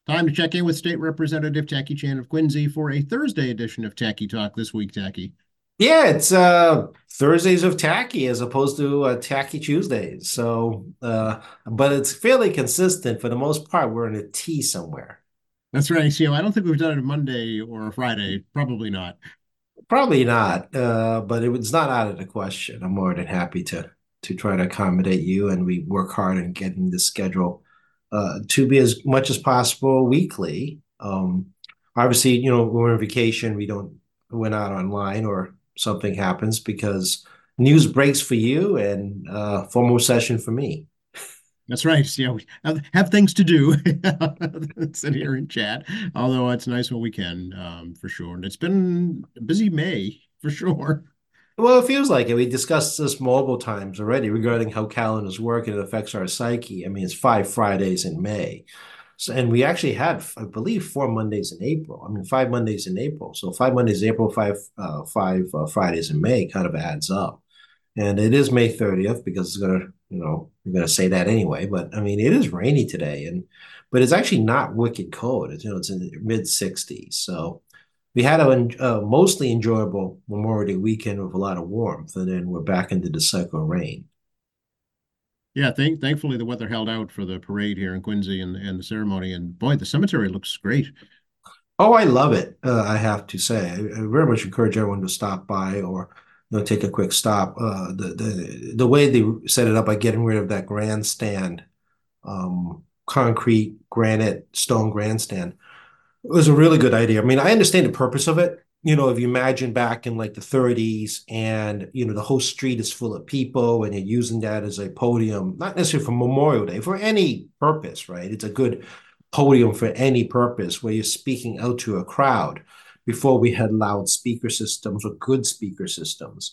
Time to check in with State Representative Tacky Chan of Quincy for a Thursday edition of Tacky Talk this week, Tacky. Yeah, it's Thursdays of tacky as opposed to tacky Tuesdays. But it's fairly consistent for the most part. We're in a T somewhere. That's right. I don't think we've done it a Monday or a Friday. Probably not. Probably not, but it's not out of the question. I'm more than happy to try to accommodate you, and we work hard in getting the schedule to be as much as possible weekly. Obviously, when we're on vacation, we're not online or something happens because news breaks for you and formal session for me. That's right. We have things to do. Sit here and chat. Although it's nice when we can, for sure. And it's been a busy May, for sure. Well, it feels like it. We discussed this multiple times already regarding how calendars work and it affects our psyche. I mean, it's 5 Fridays in May. So, and we actually had, I believe, 4 Mondays in April. I mean, 5 Mondays in April. So 5 Mondays in April, five Fridays in May kind of adds up. And it is May 30th because we're gonna say that anyway. But I mean, it is rainy today, but it's actually not wicked cold. It's in the mid 60s. So we had a mostly enjoyable Memorial Day weekend with a lot of warmth, and then we're back into the cycle of rain. Yeah, thankfully the weather held out for the parade here in Quincy and the ceremony. And boy, the cemetery looks great. Oh, I love it. I have to say, I very much encourage everyone to stop by or take a quick stop. The way they set it up by getting rid of that grandstand, concrete, granite, stone grandstand, it was a really good idea. I mean, I understand the purpose of it. If you imagine back in like the 30s and, the whole street is full of people and you're using that as a podium, not necessarily for Memorial Day, for any purpose, right? It's a good podium for any purpose where you're speaking out to a crowd. Before we had loud speaker systems or good speaker systems,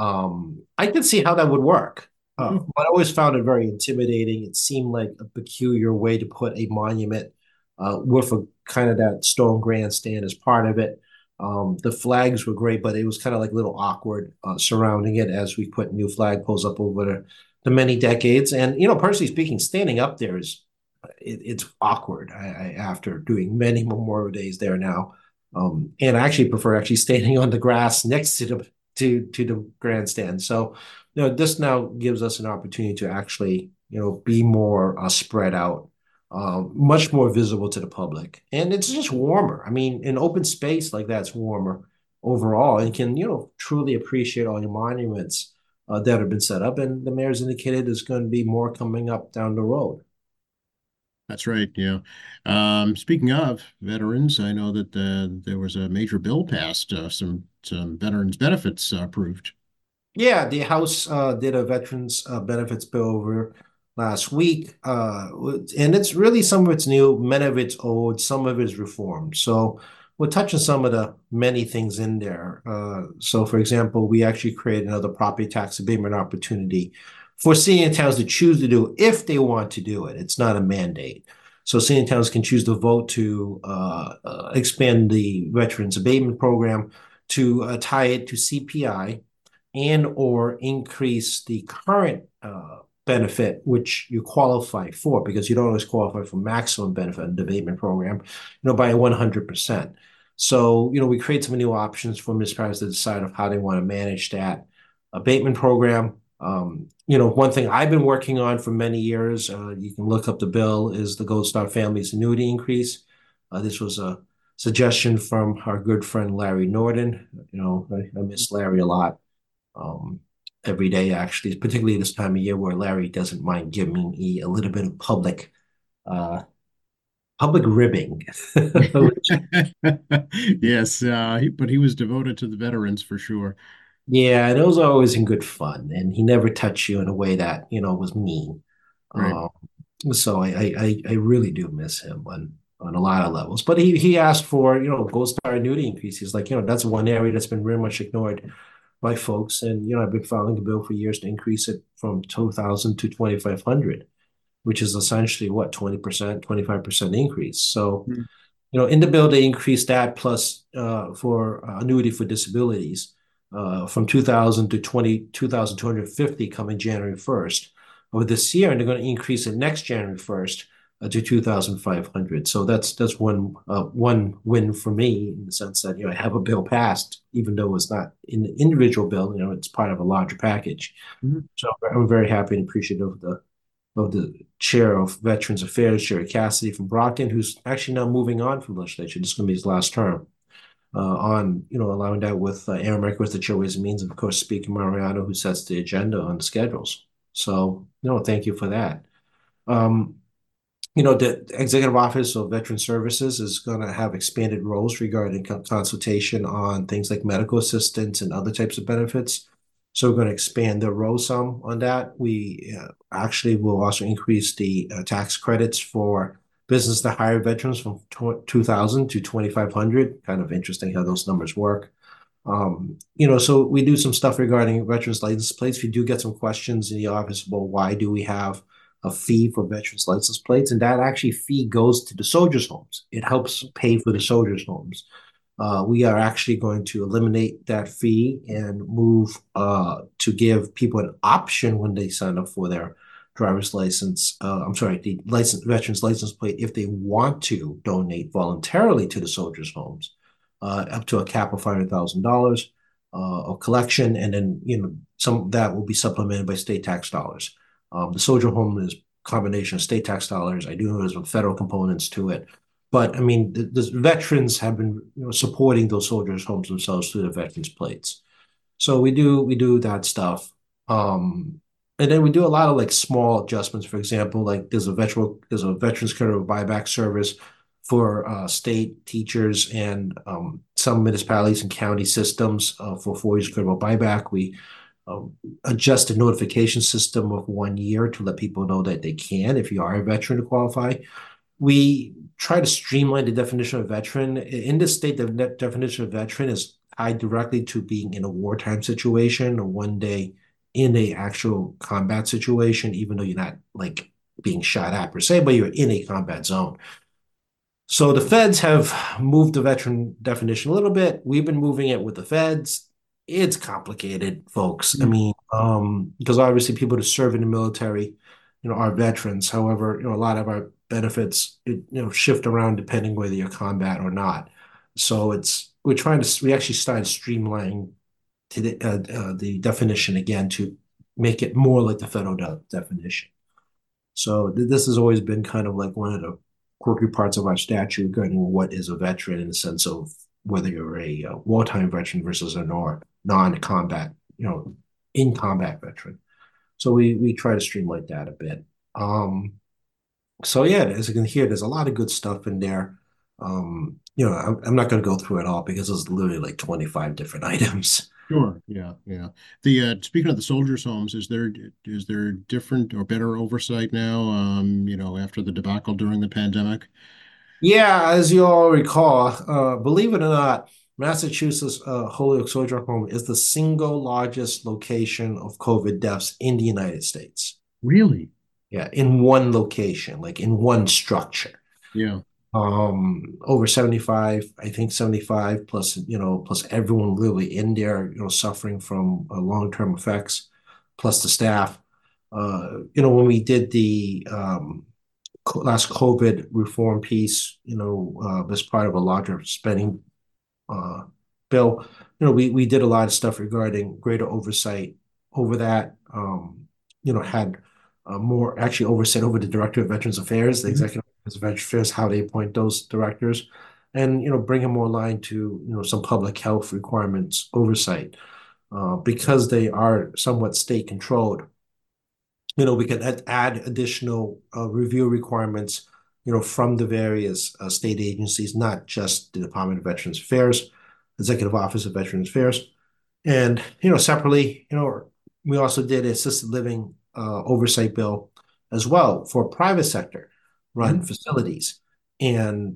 I can see how that would work. Mhm. But I always found it very intimidating. It seemed like a peculiar way to put a monument with a kind of that stone grandstand as part of it. The flags were great, but it was kind of like a little awkward surrounding it as we put new flagpoles up over the many decades. And personally speaking, standing up there it's awkward. After doing many Memorial Days there now, and I actually prefer actually standing on the grass next to the grandstand. So this now gives us an opportunity to actually be more spread out, much more visible to the public, and it's just warmer. I mean, in open space like that's warmer overall, and can truly appreciate all your monuments that have been set up. And the mayor's indicated there's going to be more coming up down the road. That's right. Yeah. Speaking of veterans, I know that there was a major bill passed, some veterans benefits approved. Yeah, the House did a veterans benefits bill over last week, and it's really some of it's new, many of it's old, some of it's reformed. So we'll touch on some of the many things in there. So, for example, we actually created another property tax abatement opportunity for senior towns to choose to do if they want to do it. It's not a mandate. So senior towns can choose to vote to expand the veterans abatement program to tie it to CPI and or increase the current benefit which you qualify for, because you don't always qualify for maximum benefit in the abatement program, by 100%. So, we create some new options for municipalities to decide of how they want to manage that abatement program. One thing I've been working on for many years, you can look up the bill, is the Gold Star Family's annuity increase. This was a suggestion from our good friend Larry Norden. I miss Larry a lot, um, every day, actually, particularly this time of year where Larry doesn't mind giving me a little bit of uh, public ribbing. Yes, but he was devoted to the veterans for sure. Yeah, those are always in good fun, and he never touched you in a way that was mean. Right. Um, so I really do miss him on a lot of levels. But he asked for Gold Star annuity increase. He's like, that's one area that's been very much ignored by folks. And I've been filing a bill for years to increase it from 2,000 to 2,500, which is essentially what, 20%, 25% increase. So Mm. in the bill they increased that plus for annuity for disabilities from 2,000 to 22,250 coming January 1st of this year, and they're going to increase it next January 1st to 2,500. So that's one win for me in the sense that I have a bill passed, even though it's not an individual bill. It's part of a larger package. Mhm. So I'm very happy and appreciative of the chair of Veterans Affairs, Jerry Cassidy from Brockton, who's actually now moving on from legislature. This is going to be his last term. On allowing that with Aaron Merkel, the chair of Ways and Means, and of course Speaker Mariano, who sets the agenda on the schedules. So thank you for that. Um, the Executive Office of Veteran Services is going to have expanded roles regarding consultation on things like medical assistance and other types of benefits. So we're going to expand the role some on that. We actually will also increase the tax credits for business to hire veterans from 2,000 to 2,500. Kind of interesting how those numbers work. So we do some stuff regarding veterans license plates. We do get some questions in the office about why do we have a fee for veterans license plates, and that actually fee goes to the soldiers' homes. It helps pay for the soldiers' homes. We are actually going to eliminate that fee and move to give people an option when they sign up for their driver's license. I'm sorry, the veterans license plate if they want to donate voluntarily to the soldiers' homes, up to a cap of $500,000 of collection, and then some of that will be supplemented by state tax dollars. The soldier home is a combination of state tax dollars. I do know there's some federal components to it. But I mean, the veterans have been supporting those soldiers' homes themselves through the veterans plates. So we do that stuff. And then we do a lot of like small adjustments. For example, like there's a veterans credit buyback service for state teachers and some municipalities and county systems for 4 years credit buyback. We adjust the notification system of 1 year to let people know that they can, if you are a veteran, to qualify. We try to streamline the definition of veteran. In this state, the definition of veteran is tied directly to being in a wartime situation or one day in a actual combat situation, even though you're not like being shot at per se, but you're in a combat zone. So the feds have moved the veteran definition a little bit. We've been moving it with the feds. It's complicated, folks. I Mhm. mean, because obviously people that serve in the military, are veterans. However, a lot of our benefits, shift around depending whether you're combat or not. So we actually started streamlining the definition again to make it more like the federal definition. So this has always been kind of like one of the quirky parts of our statute regarding what is a veteran in the sense of whether you're a wartime veteran versus a non-combat, in combat veteran. So we try to streamline that a bit. So yeah, as you can hear, there's a lot of good stuff in there. I'm not going to go through it all because there's literally like 25 different items. Sure. Yeah. Yeah. The speaking of the soldiers' homes, is there different or better oversight now? After the debacle during the pandemic. Yeah, as you all recall, believe it or not, Massachusetts Holyoke Soldier Home is the single largest location of COVID deaths in the United States. Really? Yeah, in one location, like in one structure. Yeah. Over 75, I think 75 plus, plus everyone literally in there, suffering from long-term effects, plus the staff. When we did the last COVID reform piece, as part of a larger spending uh, bill, we did a lot of stuff regarding greater oversight over that. Had more actually oversight over the director of Veterans Affairs, the Mhm. executive of Veterans Affairs, how they appoint those directors, and bring them more aligned to some public health requirements oversight, because they are somewhat state controlled. We can add additional review requirements, from the various state agencies, not just the Department of Veterans Affairs, Executive Office of Veterans Affairs. And, separately, we also did an assisted living oversight bill as well for private sector run Mhm. facilities. And,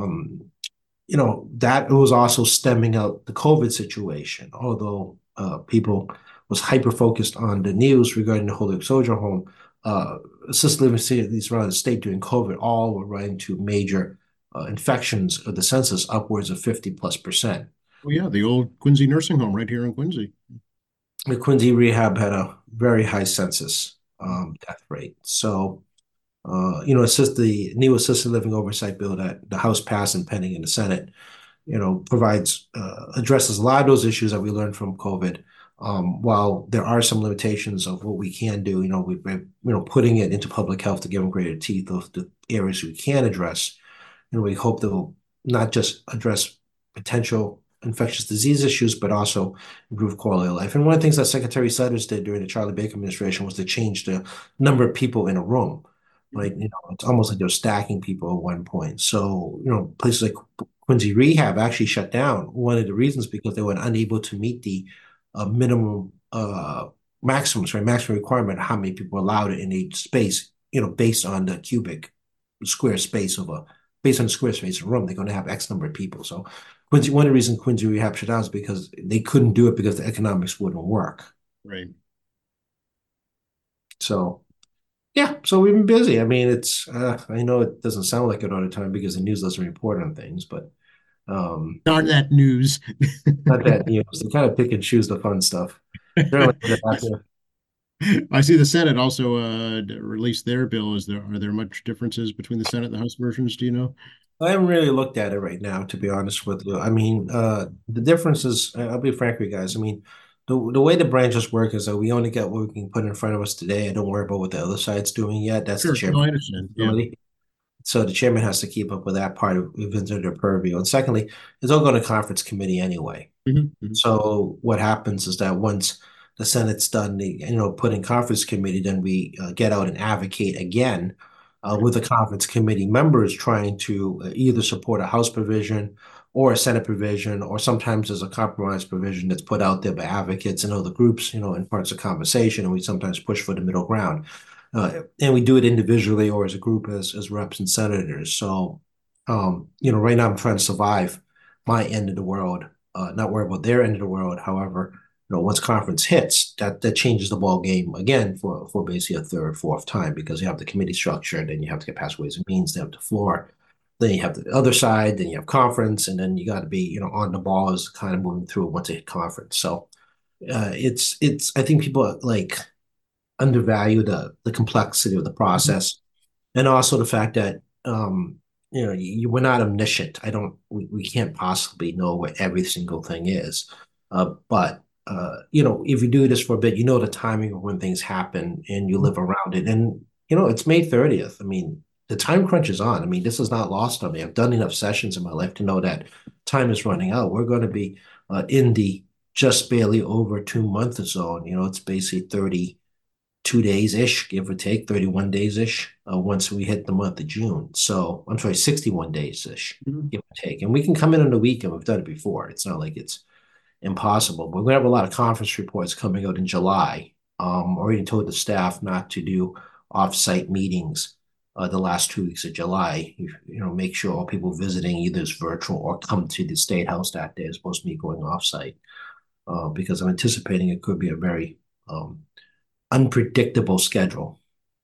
that was also stemming out the COVID situation, although people was hyper focused on the news regarding the Holyoke Soldier Home. Assisted living facilities around the state during COVID all were running to major infections of the census, upwards of 50+%. Oh yeah, the old Quincy Nursing Home right here in Quincy. The Quincy Rehab had a very high census death rate. So, assist the new assisted living oversight bill that the House passed and pending in the Senate, provides addresses a lot of those issues that we learned from COVID. While there are some limitations of what we can do, we're putting it into public health to give them greater teeth of the areas we can address. And we hope they'll not just address potential infectious disease issues, but also improve quality of life. And one of the things that Secretary Sudders did during the Charlie Baker administration was to change the number of people in a room. Right, it's almost like they're stacking people at one point. So, places like Quincy Rehab actually shut down. One of the reasons because they were unable to meet the minimum maximums, right? Maximum requirement of how many people are allowed in a space, based on the cubic square space of a based on the square space of a room, they're going to have X number of people. So one of the reasons Quincy Rehab shut down is because they couldn't do it because the economics wouldn't work. Right. So yeah, so we've been busy. I mean, I know it doesn't sound like it all the time because the news doesn't report on things, but Darn that news. not that they kind of pick and choose the fun stuff. Certainly, I see the Senate also released their bill. Are there much differences between the Senate and the House versions? Do you know? I haven't really looked at it right now, to be honest with you. I mean, the difference is, I'll be frank with you guys. I mean, the way the branches work is that we only get what we can put in front of us today. I don't worry about what the other side's doing yet. That's the Sure. No, chairman's I understand. Yeah. responsibility. So the chairman has to keep up with that part of within their purview. And secondly, it's all going to conference committee anyway. Hmm. So what happens is that once the Senate's done, put in conference committee, then we get out and advocate again Right. with the conference committee members trying to either support a House provision or a Senate provision, or sometimes there's a compromise provision that's put out there by advocates and other groups, in parts of conversation, and we sometimes push for the middle ground. And we do it individually or as a group as reps and senators. So, right now I'm trying to survive my end of the world, not worry about their end of the world. However, once conference hits, that changes the ball game again for basically a third, fourth time because you have the committee structure, and then you have to get past Ways and Means, then have the floor, then you have the other side, then you have conference, and then you got to be on the ball as kind of moving through once they hit conference. So it's I think people like undervalue the complexity of the Mhm. process, and also the fact that we're not omniscient. We can't possibly know what every single thing is. But if you do this for a bit, the timing of when things happen and you live around it. And it's May 30th. I mean, the time crunch is on. I mean, this is not lost on me. I've done enough sessions in my life to know that time is running out. We're going to be in the just barely over 2 month zone. It's basically 32 days ish, give or take, 31 days ish, once we hit the month of June. So I'm sorry, 61 days ish, Mhm. give or take. And we can come in on the weekend. We've done it before. It's not like it's impossible. But we're going to have a lot of conference reports coming out in July. Already told the staff not to do off-site meetings the last 2 weeks of July. Make sure all people visiting either is virtual or come to the State House that day as opposed to me going off-site. Because I'm anticipating it could be a very unpredictable schedule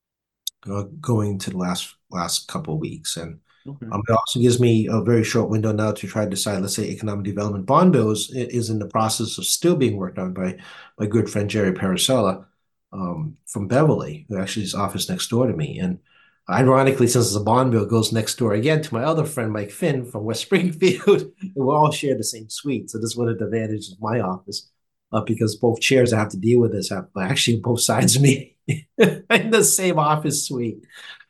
going to the last couple of weeks. And Okay. it also gives me a very short window now to try to decide. Let's say economic development bond bills is in the process of still being worked on by my good friend Jerry Paracella from Beverly, who actually is office next door to me. And ironically, since it's a bond bill, it goes next door again to my other friend Mike Finn from West Springfield. And we all share the same suite. So this is one of the advantages of my office. Because both chairs I have to deal with this have actually both sides of me in the same office suite.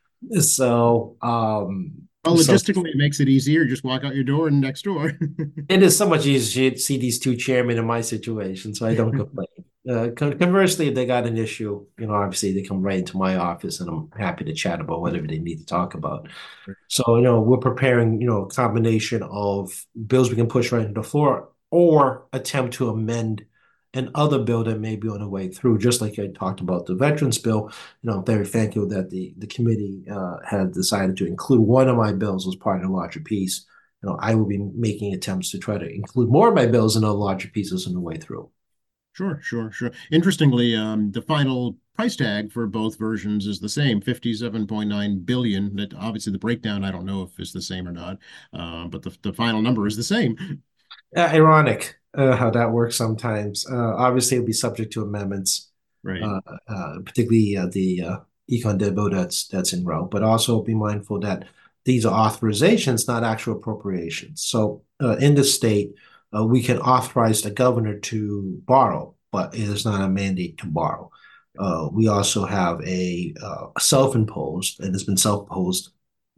So, Well, so logistically, it makes it easier. Just walk out your door and next door. it is so much easier to see these two chairmen in my situation, so I don't complain. Conversely, if they got an issue, obviously they come right into my office, and I'm happy to chat about whatever they need to talk about. So, we're preparing, a combination of bills we can push right into the floor or attempt to amend an other bill that may be on the way through, just like I talked about the veterans bill. I'm very thankful that the committee had decided to include one of my bills as part of a larger piece. I will be making attempts to try to include more of my bills in other larger pieces on the way through. Sure, sure, sure. Interestingly, the final price tag for both versions is the same, 57.9 billion. That obviously the breakdown, I don't know if is the same or not, but the final number is the same. Ironic how that works sometimes. Obviously, it'll be subject to amendments, Right. uh, particularly the econ debt bill that's en route, but also be mindful that these are authorizations, not actual appropriations. So in the state, we can authorize the governor to borrow, but it is not a mandate to borrow. We also have a self-imposed, and it's been self-imposed,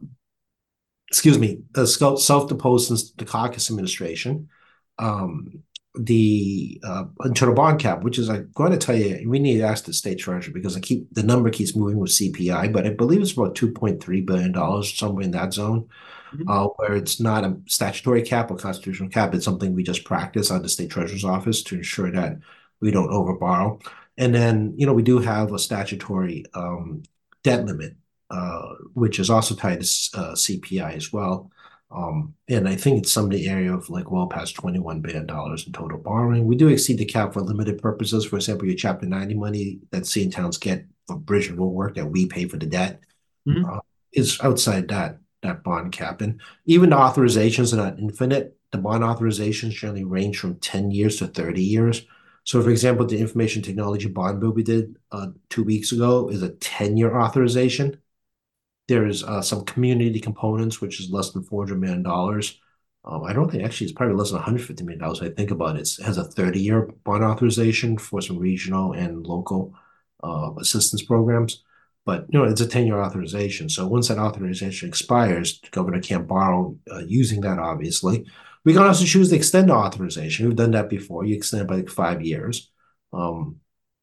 excuse me, self-imposed since the caucus administration, um, the internal bond cap, which is I'm going to tell you, we need to ask the state treasurer because the number keeps moving with CPI, but I believe it's about $2.3 billion, somewhere in that zone, Mhm. where it's not a statutory cap or constitutional cap. It's something we just practice on the state treasurer's office to ensure that we don't overborrow. And then, we do have a statutory debt limit, which is also tied to CPI as well. And I think it's some of the area of like well past $21 billion in total borrowing. We do exceed the cap for limited purposes. For example, your Chapter 90 money that city and towns get for bridge and road work that we pay for the debt Mhm. uh, is outside that bond cap. And even the authorizations are not infinite. The bond authorizations generally range from 10 years to 30 years. So, for example, the information technology bond bill we did 2 weeks ago is a 10-year authorization. There's some community components, which is less than $400 million. I don't think actually it's probably less than $150 million. I think about it. It has a 30-year bond authorization for some regional and local assistance programs. But it's a 10-year authorization. So once that authorization expires, the governor can't borrow using that, obviously. We can also choose to extend the authorization. We've done that before. You extend it by like 5 years. Um,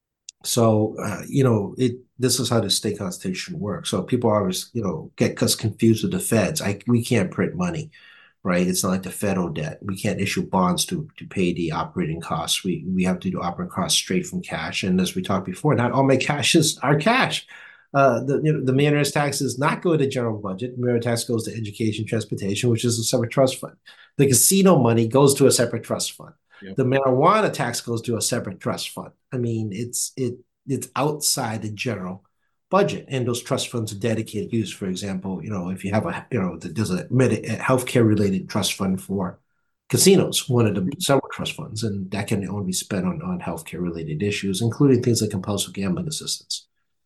so, this is how the state constitution works. So people always, get us confused with the feds. We can't print money, right? It's not like the federal debt. We can't issue bonds to pay the operating costs. We have to do operating costs straight from cash. And as we talked before, not all my cash is our cash. The mayor's tax does not go to the general budget. The mayor's tax goes to education, transportation, which is a separate trust fund. The casino money goes to a separate trust fund. Yep. The marijuana tax goes to a separate trust fund. I mean, it's outside the general budget, and those trust funds are dedicated use. For example, if you have there's a healthcare related trust fund for casinos, one of the several trust funds, and that can only be spent on healthcare related issues, including things like compulsive gambling assistance.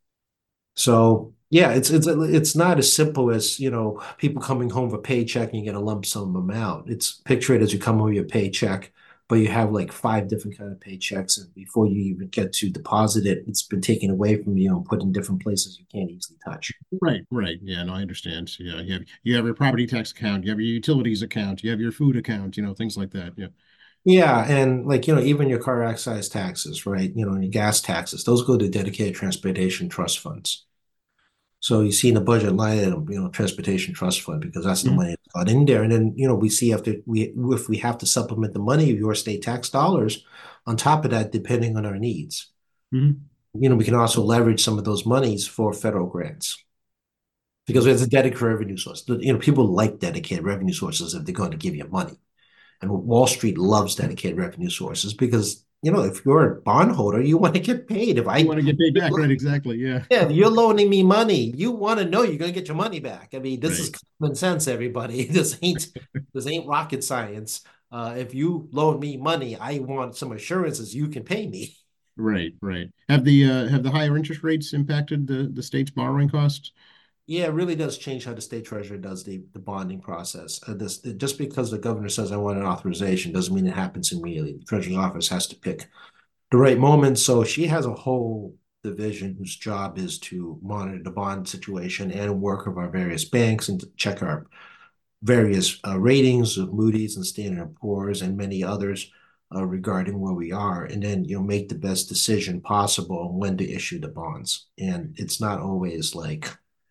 So yeah, it's not as simple as people coming home with a paycheck and you get a lump sum amount. It's picture it as you come home with your paycheck, but you have like five different kind of paychecks, and before you even get to deposit it, it's been taken away from you and put in different places you can't easily touch. Right, right. Yeah, no, I understand. So, yeah, you have your property tax account, you have your utilities account, you have your food account, things like that. Yeah. Yeah, and like even your car excise taxes, right? And your gas taxes, those go to dedicated transportation trust funds. So you see in the budget line item, transportation trust fund, because that's the Mhm. money that's got in there. And then, we see if we have to supplement the money of your state tax dollars on top of that, depending on our needs. Mhm. We can also leverage some of those monies for federal grants because it's a dedicated revenue source. People like dedicated revenue sources if they're going to give you money. And Wall Street loves dedicated revenue sources because, if you're a bondholder, you want to get paid. You want to get paid back, right? Exactly. Yeah. Yeah, if you're loaning me money, you want to know you're going to get your money back. I mean, this is Right, common sense, everybody. This ain't rocket science. If you loan me money, I want some assurances you can pay me. right, right. Have the higher interest rates impacted the state's borrowing costs? Yeah, it really does change how the state treasurer does the bonding process. Just because the governor says I want an authorization doesn't mean it happens immediately. The treasurer's office has to pick the right moment. So she has a whole division whose job is to monitor the bond situation and work with our various banks and to check our various ratings of Moody's and Standard and Poor's and many others regarding where we are, and then make the best decision possible on when to issue the bonds. And it's not always like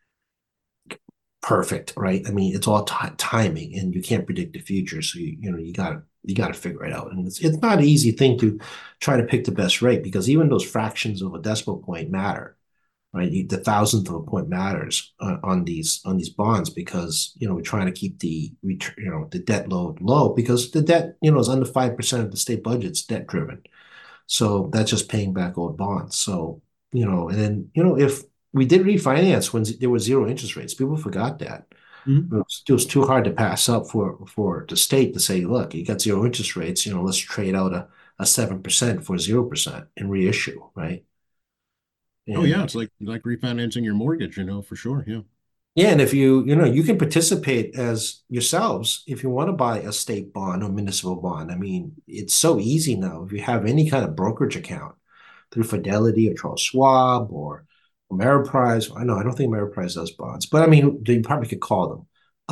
perfect, right? I mean, it's all timing, and you can't predict the future. So you got to figure it out, and it's not an easy thing to try to pick the best rate because even those fractions of a decimal point matter, right? The thousandth of a point matters on these bonds because we're trying to keep the debt load low because the debt is under 5% of the state budget's debt driven. So that's just paying back old bonds. So, and then, if we did refinance when there was zero interest rates, people forgot that. Mhm. It was too hard to pass up for the state to say, look, you got zero interest rates, let's trade out a 7% for 0% and reissue, right? Oh And yeah, it's like refinancing your mortgage, for sure. Yeah. yeah, and if you can participate as yourselves if you want to buy a state bond or municipal bond. I mean, it's so easy now. If you have any kind of brokerage account through Fidelity or Charles Schwab or Ameriprise, I don't think Ameriprise does bonds, but I mean, you probably could call them.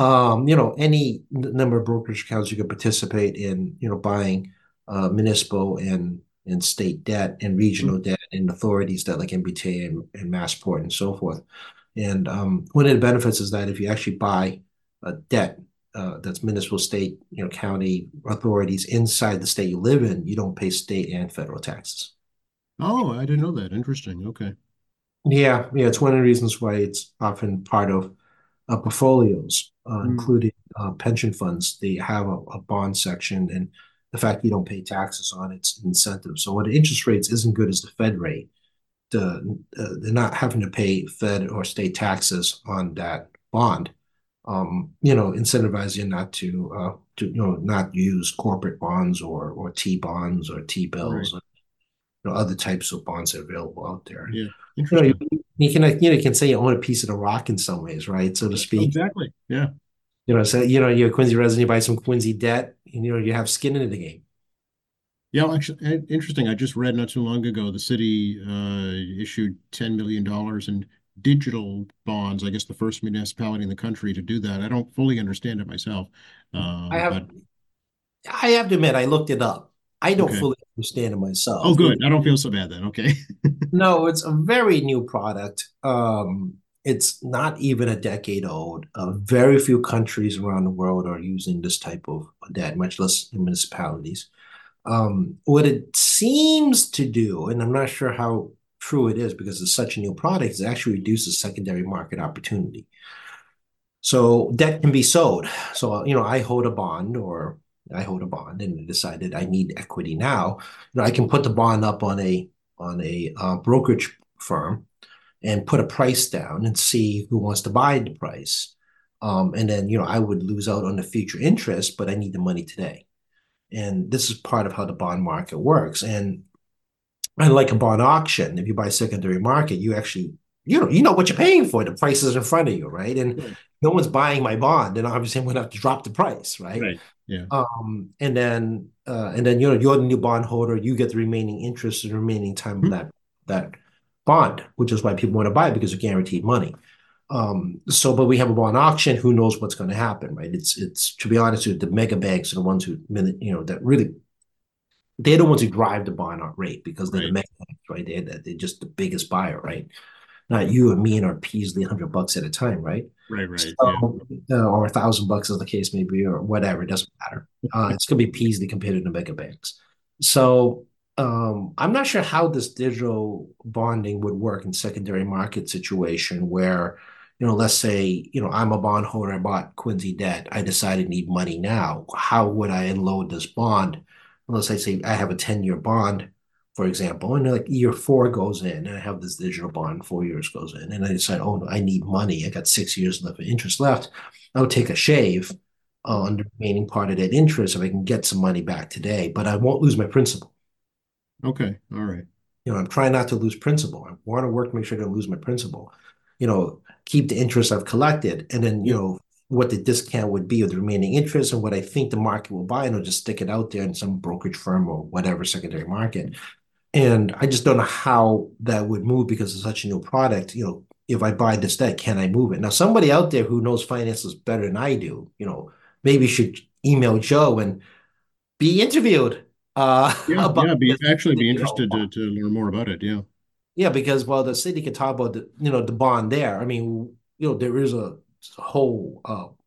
Any number of brokerage accounts you could participate in, buying municipal and state debt and Hmm. regional debt and authorities debt like MBTA and Massport and so forth. And one of the benefits is that if you actually buy a debt that's municipal, state, county authorities inside the state you live in, you don't pay state and federal taxes. Oh, I didn't know that. Interesting. Okay. Yeah, yeah, it's one of the reasons why it's often part of portfolios, Hmm. including pension funds. They have a bond section, and the fact you don't pay taxes on it's an incentive. So when the interest rates isn't good as the Fed rate, they're not having to pay Fed or state taxes on that bond. Incentivize you not to not use corporate bonds or T bonds or T Right. bills, other types of bonds that are available out there. And Yeah. you know, Interesting. you can say you own a piece of the rock in some ways, right? So to Oh, speak. exactly. Yeah. So you're a Quincy resident, you buy some Quincy debt, and you have skin in the game. Yeah, well, actually, interesting. I just read not too long ago the city issued $10 million in digital bonds. I guess the first municipality in the country to do that. I don't fully understand it myself, I have but I have to admit, I looked it up. I don't okay. fully understand it Oh, myself. good. I don't feel so bad then. Okay. No, it's a very new product. It's not even a decade old. Very few countries around the world are using this type of debt, much less municipalities. What it seems to do, and I'm not sure how true it is because it's such a new product, is it actually reduces secondary market opportunity. So debt can be sold. So, I hold a bond and decided I need equity now. I can put the bond up on a brokerage firm and put a price down and see who wants to buy the price. And then, I would lose out on the future interest, but I need the money today. And this is part of how the bond market works. And unlike a bond auction, if you buy secondary market, you actually you know what you're paying for. The price is in front of you, right? And Right. no one's buying my bond, then obviously I'm going to have to drop the price, right? Right. Yeah. And then you're the new bond holder. You get the remaining interest and the remaining time of Hmm. that bond, which is why people want to buy it because it's guaranteed money. But we have a bond auction. Who knows what's going to happen, right? It's to be honest with you, the mega banks are the ones who that really they're the ones who drive the bond rate because they're the Right. mega banks, right? They're just the biggest buyer, right? Not you and me and our Peasly $100 at a time, right? Right. Right. Yeah. So, or $1,000 as the case may be, or whatever. It doesn't matter. It's going to be Peasly compared to the mega banks. So I'm not sure how this digital bonding would work in secondary market situation where, let's say, I'm a bondholder, I bought Quincy debt, I decided I need money now. How would I unload this bond? Let's say I have a 10-year bond, for example, and like year four goes in, and I have this digital bond, 4 years goes in, and I decide, oh, no, I need money. I got 6 years left of interest left. I would take a shave on the remaining part of that interest if I can get some money back today, but I won't lose my principal. Okay. All right. I'm trying not to lose principal. I want to work to make sure I don't lose my principal. Keep the interest I've collected, and then Yep. what the discount would be of the remaining interest and what I think the market will buy, and I'll just stick it out there in some brokerage firm or whatever secondary market. And I just don't know how that would move because it's such a new product. If I buy this debt, can I move it? Now, somebody out there who knows finances better than I do, maybe should email Joe and be interviewed Yeah. about Yeah. this Be digital interested bond. to learn more about it. Yeah. Yeah, because well, the city can talk about the bond there. I mean, there is a whole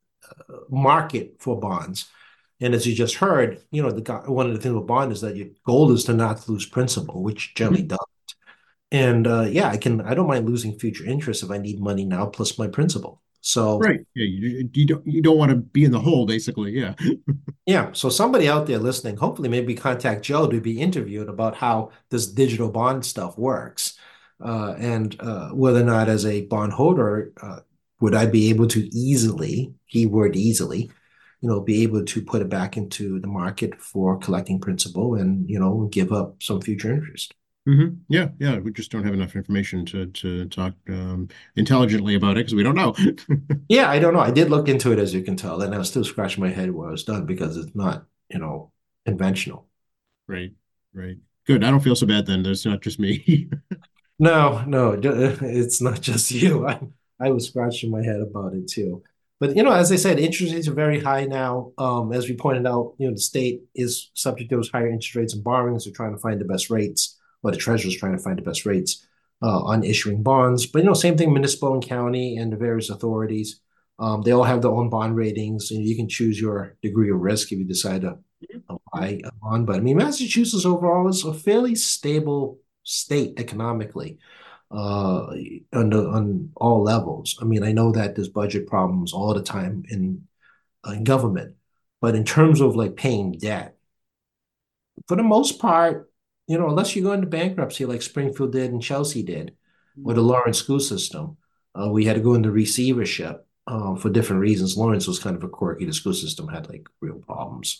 market for bonds. And as you just heard, one of the things with bond is that your goal is to not lose principal, which generally Mhm. does. And yeah, I don't mind losing future interest if I need money now plus my principal. So Right. Yeah. You don't want to be in the hole, basically. Yeah. yeah, so somebody out there listening, hopefully maybe contact Joe to be interviewed about how this digital bond stuff works. And whether or not as a bondholder, would I be able to easily, keyword easily, be able to put it back into the market for collecting principal and, give up some future interest. Yeah, yeah. We just don't have enough information to talk intelligently about it because we don't know. Yeah, I don't know. I did look into it, as you can tell, and I was still scratching my head where I was done because it's not, conventional. Right, right. Good. I don't feel so bad then. There's not just me. No, no, it's not just you. I was scratching my head about it too. But as I said, interest rates are very high now. As we pointed out, the state is subject to those higher interest rates and borrowings. They're trying to find the best rates, or the treasurer's trying to find the best rates on issuing bonds. But same thing, municipal and county and the various authorities. They all have their own bond ratings, and you can choose your degree of risk if you decide to buy a bond. But I mean, Massachusetts overall is a fairly stable state economically uh, on all levels. I mean, I know that there's budget problems all the time in government, but in terms of like paying debt, for the most part, unless you go into bankruptcy like Springfield did and Chelsea did, or the Lawrence school system, we had to go into receivership for different reasons. Lawrence was kind of a quirky. The school system had like real problems.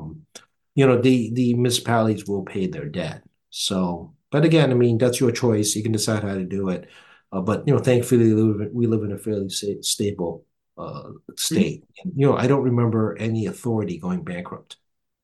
The municipalities will pay their debt. So, but again, I mean, that's your choice. You can decide how to do it. But thankfully, we live in a fairly stable state. And, I don't remember any authority going bankrupt.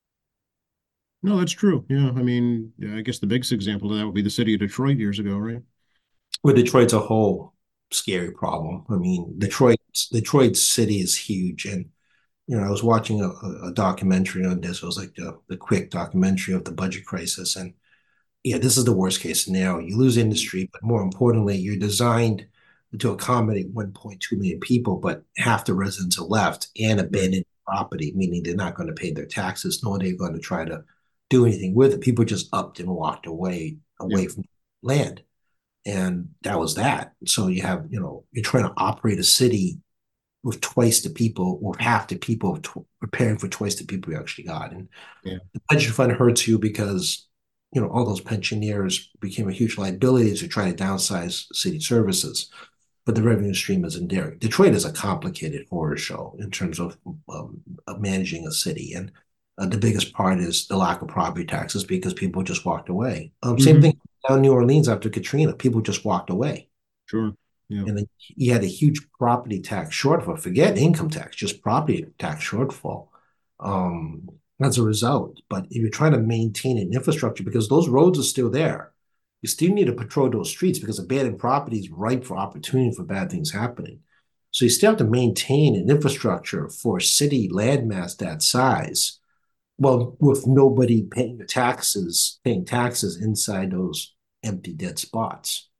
No, that's true. Yeah, I mean, yeah, I guess the biggest example of that would be the city of Detroit years ago, right? Well, Detroit's a whole scary problem. I mean, Detroit city is huge, and I was watching a documentary on this. It was like the quick documentary of the budget crisis, and yeah, this is the worst case scenario. You lose industry, but more importantly, you're designed to accommodate 1.2 million people, but half the residents are left and Right. abandoned property, meaning they're not going to pay their taxes, nor are they going to try to do anything with it. People just upped and walked Yeah. away from land. And that was that. So you have, you're trying to operate a city with twice the people or half the people preparing for twice the people you actually got. And Yeah. the pension fund hurts you because all those pensioners became a huge liability as you try to downsize city services, but the revenue stream isn't there. Detroit is a complicated horror show in terms of managing a city, and the biggest part is the lack of property taxes because people just walked away. Same Hmm. thing down in New Orleans after Katrina, people just walked away, Sure. Yeah. and then you had a huge property tax shortfall. Forget income tax, just property tax shortfall um, as a result. But if you're trying to maintain an infrastructure, because those roads are still there, you still need to patrol those streets because abandoned property is ripe for opportunity for bad things happening. So you still have to maintain an infrastructure for a city landmass that size. Well, with nobody paying taxes inside those empty dead spots.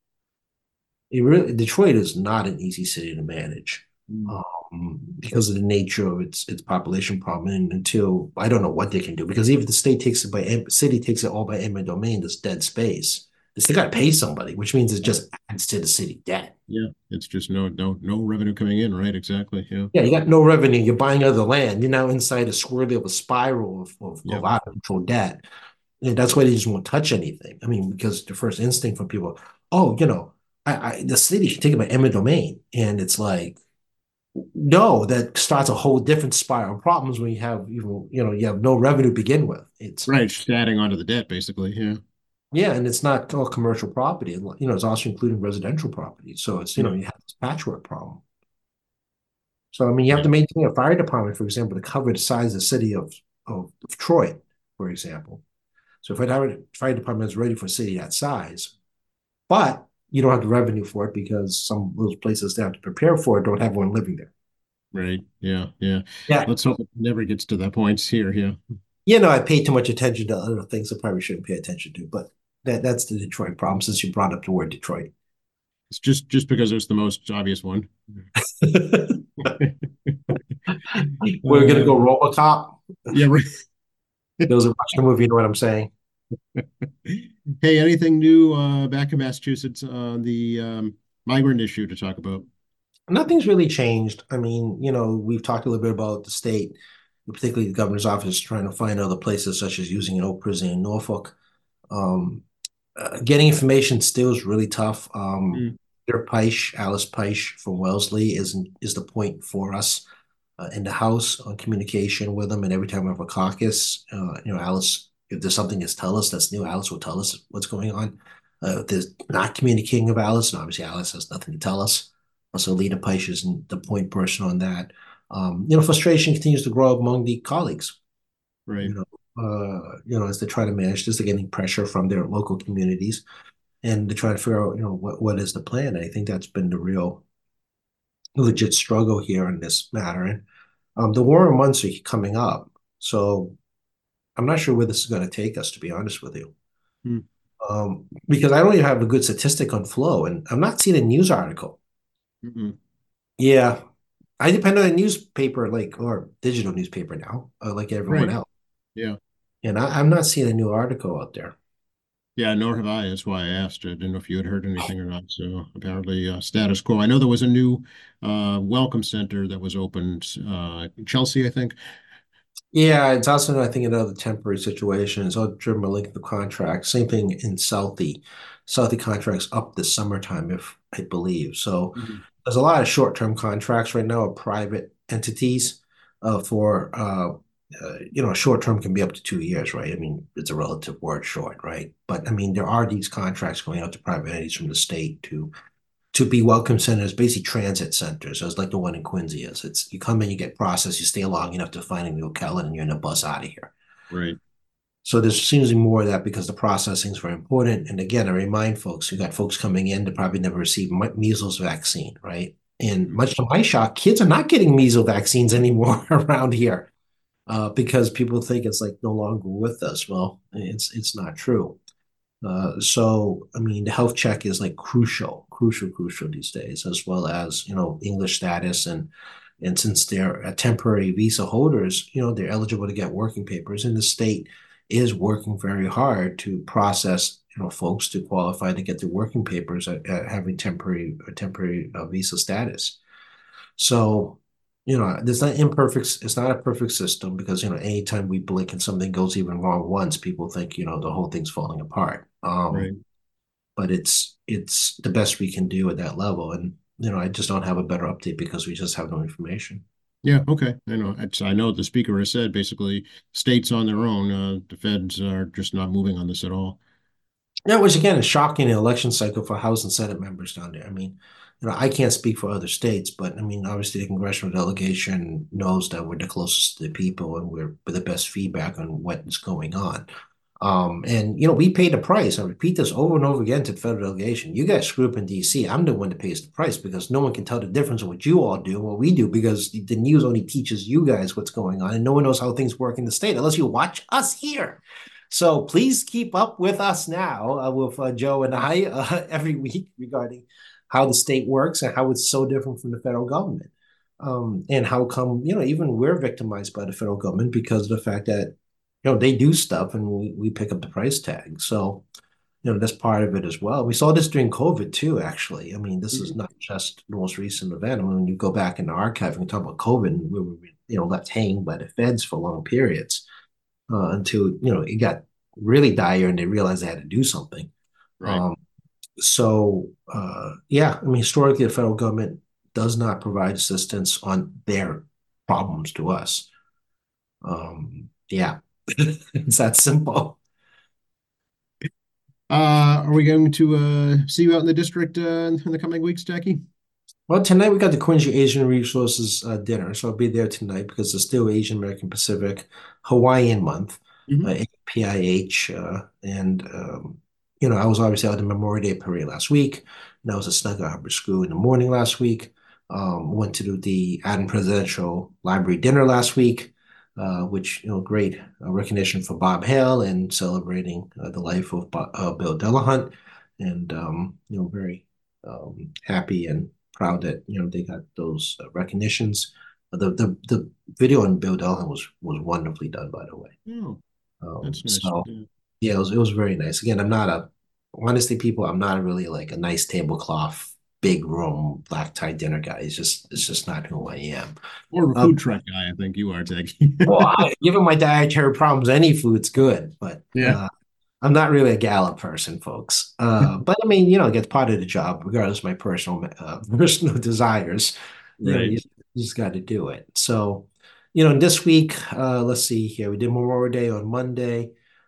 Detroit is not an easy city to manage Mm. because of the nature of its population problem. And until I don't know what they can do, because even if the state takes it by city takes it all by eminent domain, this dead space, they still got to pay somebody, which means it just adds to the city debt. Yeah. It's just no revenue coming in, right? Exactly. Yeah. Yeah, you got no revenue. You're buying other land. You're now inside a swirly of a spiral Yeah. of out of control debt. And that's why they just won't touch anything. I mean, because the first instinct from people, oh, the city should take it by eminent domain. And it's like, no, that starts a whole different spiral of problems when you have no revenue to begin with. It's Right. Just adding on to the debt, basically. Yeah. yeah, and it's not all commercial property. It's also including residential property. So it's Yeah. you have this patchwork problem. So I mean, you have Yeah. to maintain a fire department, for example, to cover the size of the city of Detroit, for example. So if a fire department is ready for a city that size, but you don't have the revenue for it because some of those places they have to prepare for it don't have one living there. Right. Yeah. Yeah. Yeah, Let's hope it never gets to that point here. Yeah. I pay too much attention to other things I probably shouldn't pay attention to, but that's the Detroit problem since you brought up the word Detroit. It's just because it's the most obvious one. We're gonna Uh, go RoboCop. yeah. Right. Those who watch the movie know what I'm saying. Hey, anything new back in Massachusetts on the migrant issue to talk about? Nothing's really changed. I mean, we've talked a little bit about the state, particularly the governor's office, trying to find other places, such as using an old prison in Norfolk. Um, Getting information still is really tough. Mm. Alice Peisch from Wellesley is the point for us in the House on communication with them. And every time we have a caucus, Alice If there's something that's tell us that's new, Alice will tell us what's going on. If there's not communicating with Alice, and obviously Alice has nothing to tell us. So Lena Peisch is the point person on that. Frustration continues to grow among the colleagues. Right. As they try to manage this, they're getting pressure from their local communities, and they try to figure out, what is the plan. And I think that's been the real legit struggle here in this matter. And the warmer months are coming up, so I'm not sure where this is going to take us, to be honest with you. Hmm. Because I don't even have a good statistic on flow, and I'm not seeing a news article. Mm-mm. Yeah, I depend on a newspaper, like, or digital newspaper now, like everyone Right. else, Yeah. and I'm not seeing a new article out there. Yeah, nor have I. That's why I asked. I didn't know if you had heard anything or not. So apparently, status quo. I know there was a new welcome center that was opened, Chelsea, I think. Yeah, it's also, I think, another temporary situation. It's all driven by length of the contract. Same thing in Southie. Southie contracts up this summertime, if I believe. So Mhm. there's a lot of short-term contracts right now of private entities for short-term can be up to 2 years, right? I mean, it's a relative word, short, right? But I mean, there are these contracts going out to private entities from the state to be welcome centers, basically transit centers. So it's like the one in Quincy is. It's you come in, you get processed, you stay long enough to find a hotel, and you're in a bus out of here. Right. So there seems to be more of that because the processing is very important. And again, I remind folks, you got folks coming in that probably never received measles vaccine, right? And Mhm. much to my shock, kids are not getting measles vaccines anymore around here because people think it's like no longer with us. Well, it's not true. I mean, the health check is like crucial these days, as well as, English status. And since they're temporary visa holders, they're eligible to get working papers. And the state is working very hard to process, folks to qualify to get their working papers at having temporary visa status. So, there's not imperfect, it's not a perfect system because, anytime we blink and something goes even wrong once, people think, the whole thing's falling apart. Right. But it's the best we can do at that level. And, I just don't have a better update because we just have no information. Yeah. Okay. I know the speaker has said basically states on their own. The feds are just not moving on this at all. Yeah, which again is shocking in election cycle for House and Senate members down there. I mean, I can't speak for other states, but I mean, obviously the congressional delegation knows that we're the closest to the people and we're the best feedback on what is going on. And we pay the price. I repeat this over and over again to the federal delegation. You guys screw up in DC. I'm the one that pays the price because no one can tell the difference of what you all do and what we do because the news only teaches you guys what's going on, and no one knows how things work in the state unless you watch us here. So please keep up with us now with Joe and I every week regarding how the state works and how it's so different from the federal government. And how come, even we're victimized by the federal government because of the fact that, they do stuff and we pick up the price tag. So, that's part of it as well. We saw this during COVID too, actually. I mean, this is Mhm. not just the most recent event. I mean, when you go back in the archive and talk about COVID, we were, left hanging by the feds for long periods until, it got really dire and they realized they had to do something. Right. Um, yeah, I mean, historically, the federal government does not provide assistance on their problems to us. Yeah, it's that simple. Are we going to see you out in the district in the coming weeks, Jackie? Well, tonight we got the Quincy Asian Resources dinner, so I'll be there tonight because it's still Asian American Pacific Hawaiian Month, Hmm. APIH, and I was obviously out in the Memorial Day parade last week, and I was at Snugger Harbor School in the morning last week. Went to do the Adam Presidential Library dinner last week, which great recognition for Bob Hale and celebrating the life of Bill Delahunt, and very happy and proud that they got those recognitions. The video on Bill Delahunt was wonderfully done, by the way. Oh, that's nice. So Yeah. yeah, it was very nice. Again, I'm not a honestly, people, I'm not really like a nice tablecloth, big room, black tie dinner guy. It's just not who I am. More of a Um, food truck guy, I think you are, Jackie. given my dietary problems, any food's good, but Yeah. I'm not really a gala person, folks. But I mean, it gets part of the job, regardless of my personal personal desires. Right. You just got to do it. So, this week, let's see here. We did Memorial Day on Monday.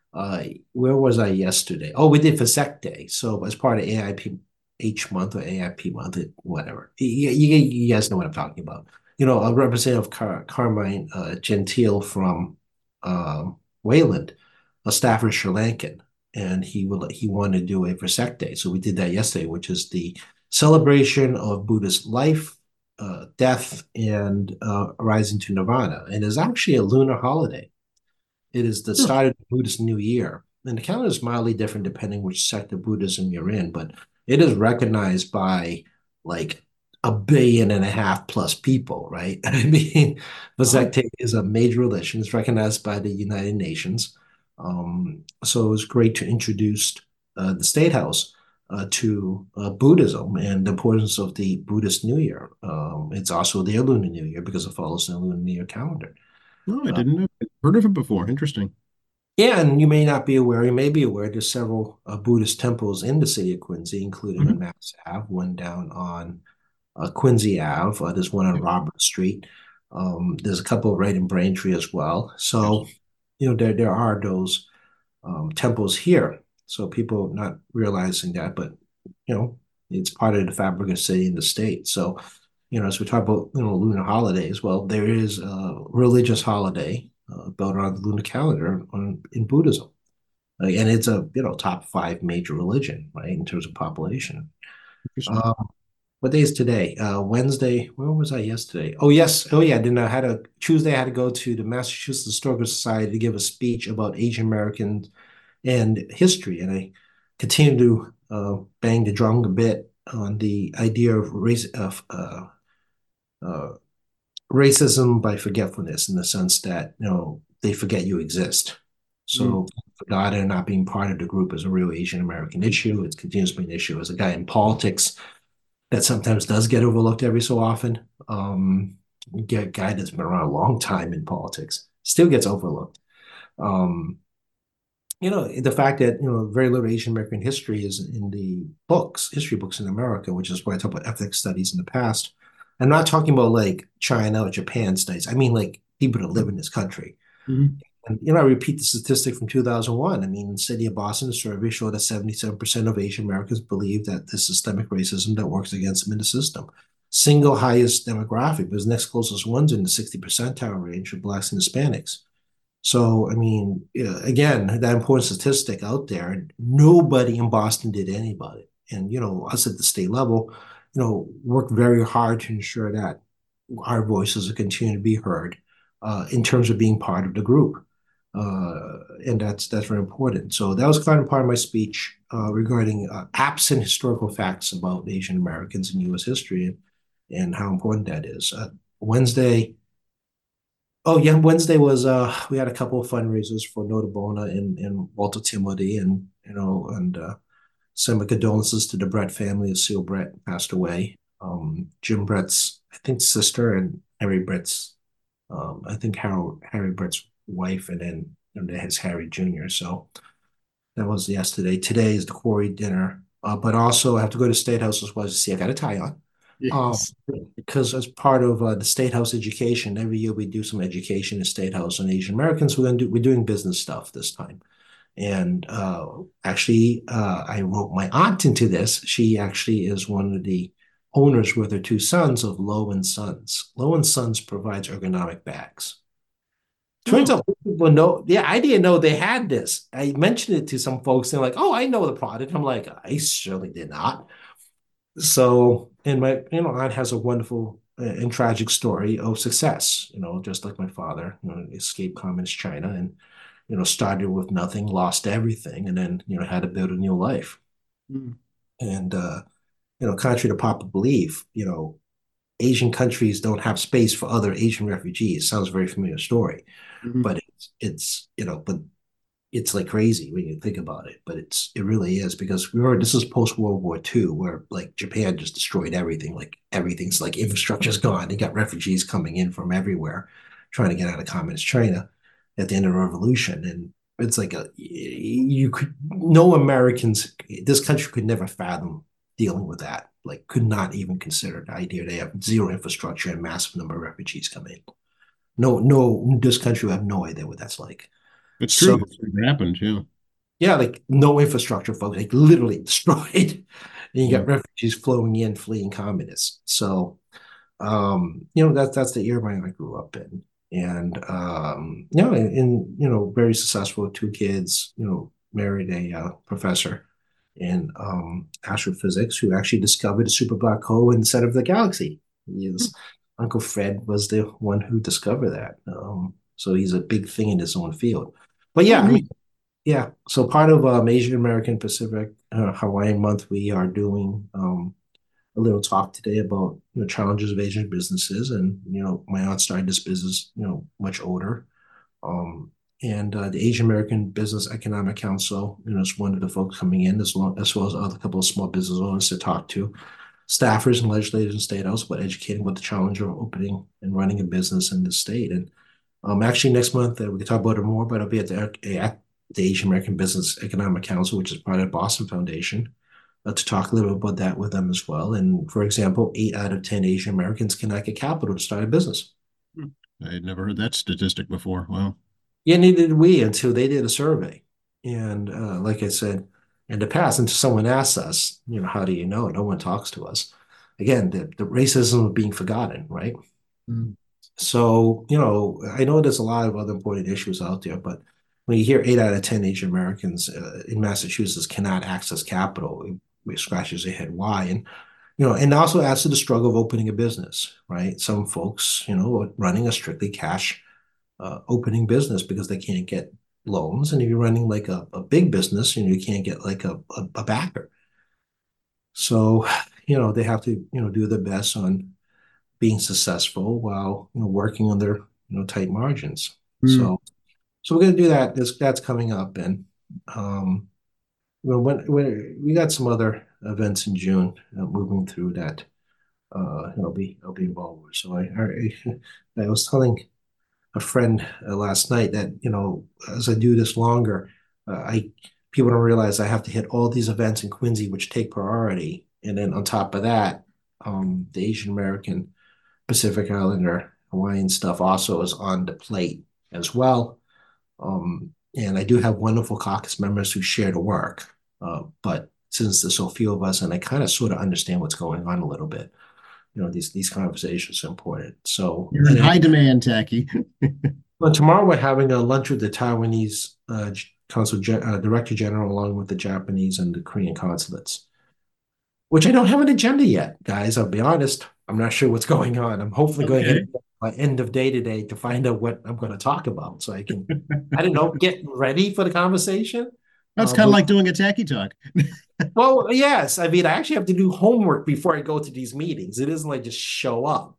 Uh, where was I yesterday? Oh, we did Vasect Day. So as part of AIPH month or AIP month, whatever. You guys know what I'm talking about. A representative Carmine Gentile from Wayland, a Stafford Sri Lankan, and he wanted to do a Vasect Day. So we did that yesterday, which is the celebration of Buddha's life, death, and rising to nirvana. And it's actually a lunar holiday. It is the Huh. start of the Buddhist New Year. And the calendar is mildly different depending which sect of Buddhism you're in, but it is recognized by like 1.5 billion plus people, right? I mean, the Wow. sect is a major religion. It's recognized by the United Nations. So it was great to introduce the State House to Buddhism and the importance of the Buddhist New Year. It's also their Lunar New Year because it follows the Lunar New Year calendar. No, I Uh, didn't know. I'd heard of it before. Interesting. Yeah, and you may not be aware, you may be aware there's several Buddhist temples in the city of Quincy, including on Mhm. Mass Ave, one down on Quincy Ave, there's one on Yep. Robert Street. There's a couple right in Braintree as well. Yes. So, there are those temples here. So people not realizing that, but you know, it's part of the fabric of the city and the state. So, as we talk about lunar holidays, well, there is a religious holiday built around the lunar calendar in Buddhism. And it's a top five major religion, right, in terms of population. Interesting. Uh, what day is today? Wednesday. Where was I yesterday? Oh yes. Oh yeah. Then I had a Tuesday. I had to go to the Massachusetts Historical Society to give a speech about Asian Americans and history, and I continue to bang the drum a bit on the idea of uh, racism by forgetfulness, in the sense that they forget you exist. Mm. So forgotten and not being part of the group is a real Asian American issue. It continues to be an issue. As a guy in politics, that sometimes does get overlooked every so often. You get a guy that's been around a long time in politics, still gets overlooked. Um, the fact that, very little Asian American history is in the history books in America, which is why I talk about ethnic studies in the past. I'm not talking about like China or Japan studies. I mean, like people that live in this country. Mhm. And, I repeat the statistic from 2001. I mean, in the city of Boston, a survey showed that 77% of Asian Americans believe that there's systemic racism that works against them in the system. Single highest demographic, because the next closest one's in the 60 percentile range for Blacks and Hispanics. So, I mean, again, that important statistic out there, nobody in Boston did anybody. And, us at the state level, work very hard to ensure that our voices will continue to be heard in terms of being part of the group. And that's very important. So that was kind of part of my speech regarding absent historical facts about Asian Americans in U.S. history and how important that is. Wednesday, Oh yeah, Wednesday was we had a couple of fundraisers for Nota Bona and Walter Timothy, and send my condolences to the Brett family as Seal Brett passed away. Jim Brett's, I think, sister, and Harry Brett's, I think Harry Brett's wife, and then his Harry Jr. So that was yesterday. Today is the Quarry dinner. But also I have to go to State House as well to see. I got a tie on. Um, Yes. because as part of the State House education, every year we do some education in State House on Asian Americans. We're doing business stuff this time. And actually, I wrote my aunt into this. She actually is one of the owners with her two sons of Low and Sons. Low and Sons provides ergonomic bags. Turns Oh, out people know. Yeah, I didn't know they had this. I mentioned it to some folks. They're like, "Oh, I know the product." I'm like, "I certainly did not." So, and my aunt has a wonderful and tragic story of success. Just like my father, escaped communist China and started with nothing, lost everything, and then had to build a new life. mm, And contrary to popular belief, Asian countries don't have space for other Asian refugees. Sounds a very familiar story, mhm. but but it's like crazy when you think about it, but it really is, because this is post World War II, where like Japan just destroyed everything. Like everything's like infrastructure's gone. They got refugees coming in from everywhere, trying to get out of communist China at the end of the revolution. And it's like no Americans, this country could never fathom dealing with that. Like could not even consider the idea they have zero infrastructure and massive number of refugees come in. No, this country will have no idea what that's like. It's true. So It's never happened. Yeah. yeah, like no infrastructure, folks, like literally destroyed. And you Yeah. got refugees flowing in, fleeing communists. So that's the era I grew up in. And very successful, two kids, married a professor in astrophysics who actually discovered a super black hole in the center of the galaxy. His Uncle Fred was the one who discovered that. So he's a big thing in his own field. But Oh, yeah, I mean, neat. yeah. So part of Asian American Pacific Hawaiian Month, we are doing a little talk today about challenges of Asian businesses, and my aunt started this business much older, um, and the Asian American Business Economic Council is one of the folks coming in as well as other couple of small business owners to talk to staffers and legislators and state houses about educating about the challenge of opening and running a business in the state. And actually next month we can talk about it more, but I'll be at the Asian American Business Economic Council, which is part of the Boston Foundation, to talk a little bit about that with them as well. And for example, 8 out of 10 Asian Americans cannot get capital to start a business. Hmm. I had never heard that statistic before. Wow. Yeah, neither did we until they did a survey. And like I said in the past, until someone asks us, how do you know? No one talks to us. Again, the racism of being forgotten, right? Mm. So, I know there's a lot of other important issues out there, but when you hear 8 out of 10 Asian Americans in Massachusetts cannot access capital, it scratches your head why. And and also adds to the struggle of opening a business, right? Some folks, are running a strictly cash opening business because they can't get loans. And if you're running like a big business, you can't get like a backer. So, they have to, do their best on being successful while, working on their, tight margins. Mm. So we're going to do that. That's coming up. And, when we got some other events in June moving through that I'll be involved with. So I was telling a friend last night that as I do this longer, I people don't realize I have to hit all these events in Quincy which take priority, and then on top of that, the Asian American, Pacific Islander, Hawaiian stuff also is on the plate as well. And I do have wonderful caucus members who share the work, but since there's so few of us, and I kind of sort of understand what's going on a little bit, these conversations are important. So, You're in high demand, Tacky. well, tomorrow we're having a lunch with the Taiwanese Director General, along with the Japanese and the Korean consulates, which I don't have an agenda yet, guys. I'll be honest. I'm not sure what's going on. I'm hopefully going to hit Okay. it by end of day today to find out what I'm going to talk about, so I can, I don't know, get ready for the conversation. That's kind of But like doing a Tacky Talk. well, yes. I mean, I actually have to do homework before I go to these meetings. It isn't like just show up.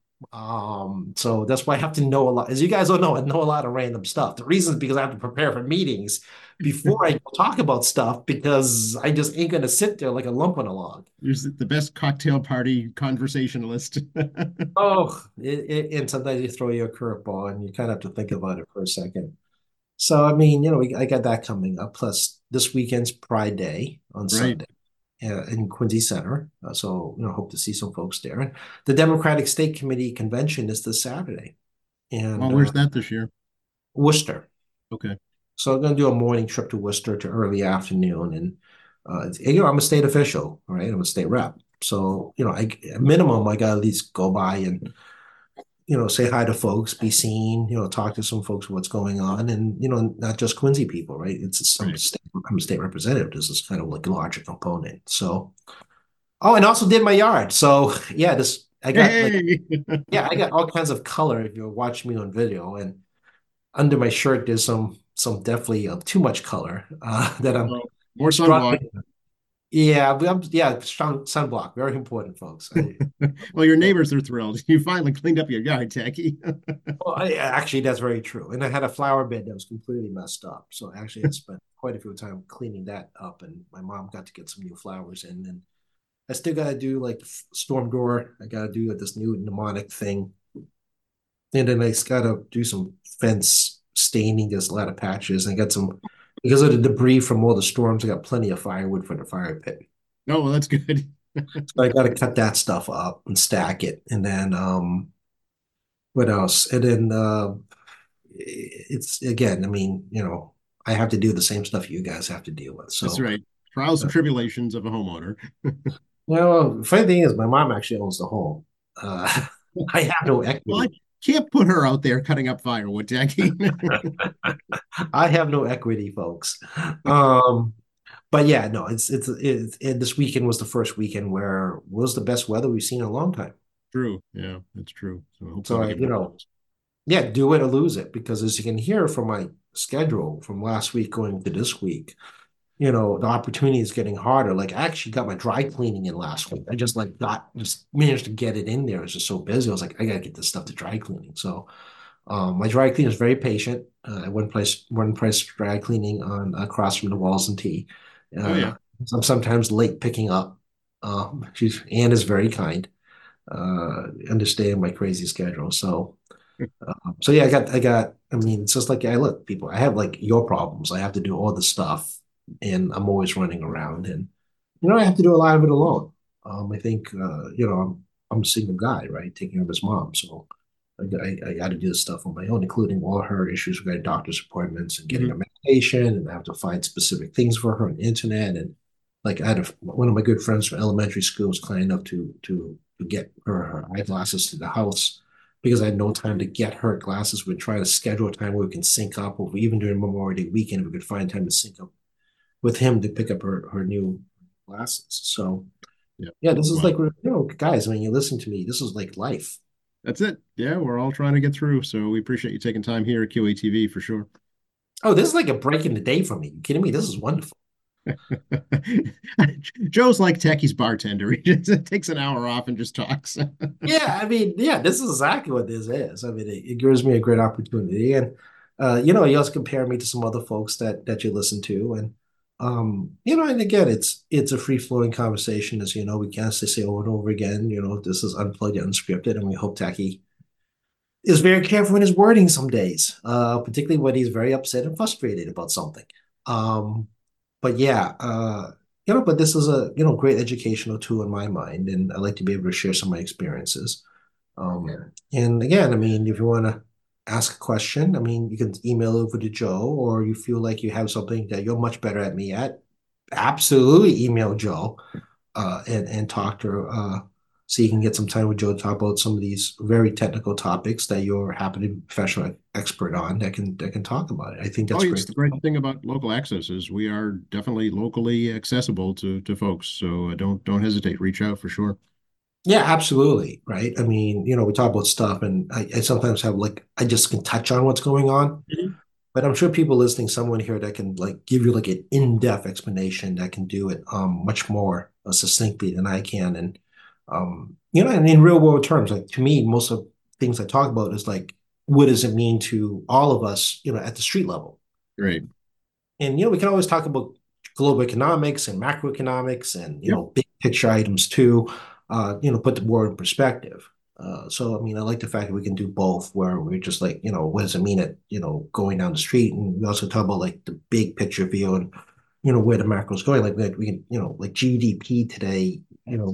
So that's why I have to know a lot. As you guys don't know, I know a lot of random stuff. The reason is because I have to prepare for meetings before I talk about stuff, because I just ain't gonna sit there like a lump on a log. You're the best cocktail party conversationalist. Oh, and sometimes you throw you a curveball and you kind of have to think about it for a second. So, I mean, I got that coming up. Plus, this weekend's Pride Day on Right. Sunday in Quincy Center. So, hope to see some folks there. And the Democratic State Committee convention is this Saturday Well, and where's that this year? Worcester. Okay. So, I'm going to do a morning trip to Worcester to early afternoon. And, I'm a state official, right? I'm a state rep. So, at minimum, I got to at least go by and say hi to folks, be seen, talk to some folks what's going on, and not just Quincy people, right? It's some Right. state. I'm a state representative. This is kind of like a larger component. So, oh, and also did my yard. So yeah, this I got like Hey. yeah, I got all kinds of color if you watch me on video, and under my shirt there's some definitely too much color that I'm Well, more sunblock. struggling. Yeah, yeah, strong sunblock, very important, folks. Well, your neighbors are thrilled. You finally cleaned up your yard, Tacky. Well, actually, that's very true. And I had a flower bed that was completely messed up. So actually, I spent quite a few time cleaning that up. And my mom got to get some new flowers in. And I still got to do like storm door. I got to do this new mnemonic thing. And then I got to do some fence staining. There's a lot of patches. And I got some, because of the debris from all the storms, I got plenty of firewood for the fire pit. Oh, well, that's good. So I got to cut that stuff up and stack it. And then, what else? And then, it's again, I mean, I have to do the same stuff you guys have to deal with. That's So, right. Trials uh, and tribulations of a homeowner. well, funny thing is, my mom actually owns the home. I have no Well, I equity. can't put her out there cutting up firewood, Jackie. I have no equity, folks. Um, but yeah, no, this weekend was the first weekend where was the best weather we've seen in a long time. True. Yeah, that's true. So hopefully So we I, get more. yeah, do it or lose it because as you can hear from my schedule from last week going to this week, the opportunity is getting harder. Like I actually got my dry cleaning in last week. I just managed to get it in there. It's just so busy. I was like, I gotta get this stuff to dry cleaning. So my dry cleaner is very patient. One place dry cleaning on across from the Walls and Tea. Oh yeah. Uh, I'm sometimes late picking up. Anne is very kind, understanding my crazy schedule. So yeah, I mean, it's just like I look, people, I have like your problems. I have to do all the stuff and I'm always running around and I have to do a lot of it alone. I think I'm a single guy, right? Taking care of his mom. So I got to do this stuff on my own, including all her issues regarding doctor's appointments and getting Mhm. her medication, and I have to find specific things for her on the internet. And like one of my good friends from elementary school was kind enough to get her eyeglasses to the house because I had no time to get her glasses. We'd try to schedule a time where we can sync up, or even during Memorial Day weekend, we could find time to sync up with him to pick up her new glasses. So Yeah. yeah, this is Well, like guys. I mean, you listen to me. This is like life. that's it. Yeah, we're all trying to get through. So we appreciate you taking time here at QATV for sure. Oh, this is like a break in the day for me. You kidding me? This is wonderful. Joe's like Techie's bartender. He just takes an hour off and just talks. Yeah, I mean, yeah, this is exactly what this is. I mean, it gives me a great opportunity, and you also compare me to some other folks that you listen to, and and again, it's a free flowing conversation, as you know. We can't say over and over again. This is unplugged and unscripted, and we hope Tacky is very careful in his wording some days, particularly when he's very upset and frustrated about something. Um, but yeah, but this is a great educational tool in my mind, and I like to be able to share some of my experiences. And again, I mean, if you want to ask a question, I mean, you can email over to Joe, or you feel like you have something that you're much better at me at, absolutely email Joe and talk to her so you can get some time with Joe to talk about some of these very technical topics that you're happy to be a professional expert on that can talk about it. I think Oh, that's it's great. the great thing about local access is we are definitely locally accessible to folks. So don't hesitate. Reach out for sure. Yeah, absolutely. Right. I mean, we talk about stuff and I sometimes have like I just can touch on what's going on. Mhm. But I'm sure people listening, someone here that can like give you like an in-depth explanation that can do it much more succinctly than I can. And and in real world terms, like to me, most of things I talk about is like, what does it mean to all of us, at the street level? Great. And we can always talk about global economics and macroeconomics and Yep. big picture items too. Put the world in perspective. So I mean, I like the fact that we can do both, where we're just like, what does it mean at going down the street, and we also talk about like the big picture view and where the macro is going. Like we can, like GDP today,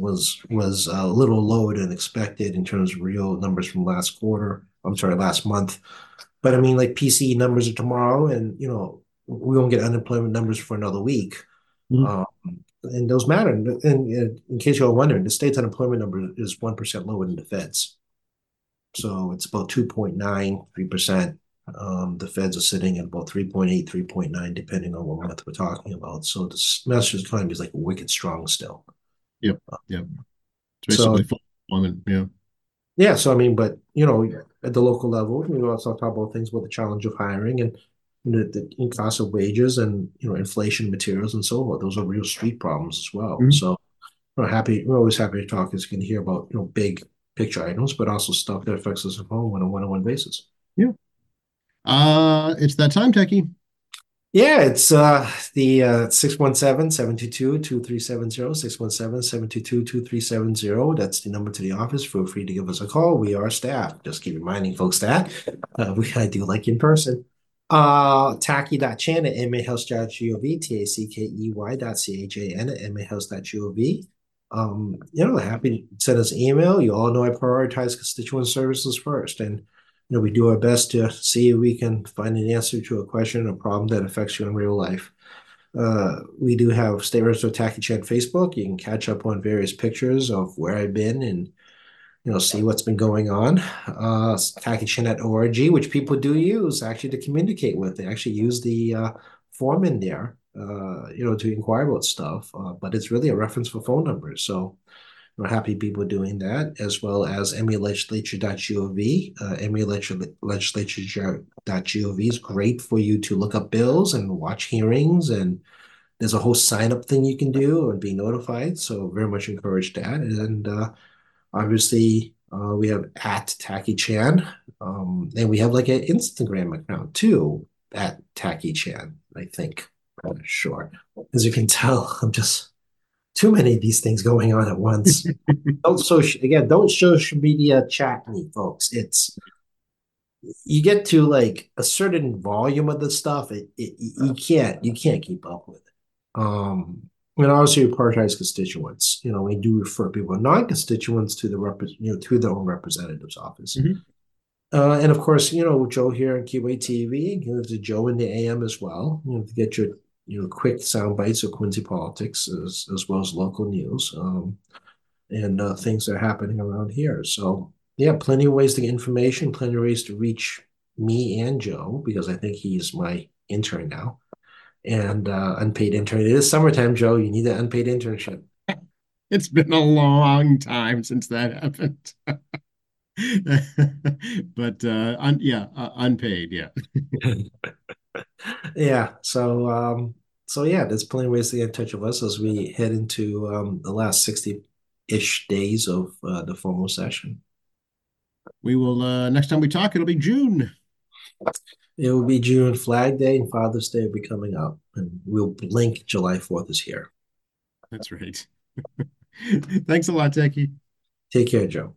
was a little lower than expected in terms of real numbers from last quarter. I'm sorry, last month. But I mean, like PCE numbers are tomorrow, and we won't get unemployment numbers for another week. Mhm. Um, and those matter. And in case you're wondering, the state's unemployment number is 1% lower than the Fed's. So it's about 2.93%. The Feds are sitting at about 3.8, 3.9, depending on what month we're talking about. So the Massachusetts economy is like wicked strong still. Yep. Yep. It's So basically full employment. Yeah. yeah, so I mean, but at the local level, we also talk about things about the challenge of hiring and the cost of wages and inflation, materials, and so forth. Those are real street problems as well. Mhm. So we're always happy to talk as you can hear about big picture items, but also stuff that affects us at home on a one-on-one basis. Yeah. It's that time, Techie. Yeah, it's the 617-722-2370, 617-722-2370. That's the number to the office. Feel free to give us a call. We are staff. Just keep reminding folks that I do like in person. Tacky.chan at mahouse.gov, tackey.chan at mahouse.gov. Happy to send us an email. You all know I prioritize constituent services first. And we do our best to see if we can find an answer to a question or problem that affects you in real life. We do have State Representative Tacky Chan Facebook. You can catch up on various pictures of where I've been and see what's been going on. TackyChin.org, which people do use actually to communicate with. They actually use the form in there, to inquire about stuff. But it's really a reference for phone numbers. So we're happy people doing that, as well as MAlegislature.gov. MAlegislature.gov is great for you to look up bills and watch hearings, and there's a whole sign up thing you can do and be notified. So very much encourage that. And obviously, we have at Tacky Chan, and we have like an Instagram account too at Tacky Chan. I think, I'm not sure. As you can tell, I'm just too many of these things going on at once. Don't social media chat me, folks. It's you get to like a certain volume of the stuff, you can't keep up with it. And obviously you prioritize constituents. We do refer people, non-constituents, to to their own representative's office. Mhm. And of course, Joe here on QA TV, there's a Joe in the AM as well, to get your quick sound bites of Quincy politics as well as local news, and things that are happening around here. So yeah, plenty of ways to get information, plenty of ways to reach me and Joe, because I think he's my intern now, and unpaid intern. It is summertime, Joe. You need an unpaid internship. It's been a long time since that happened. But yeah, unpaid, yeah. Yeah. So yeah, there's plenty of ways to get in touch with us as we head into the last 60-ish days of the formal session. We will next time we talk, it'll be June. It will be June. Flag Day and Father's Day will be coming up, and we'll blink. July 4th is here. That's right. Thanks a lot, Techie. Take care, Joe.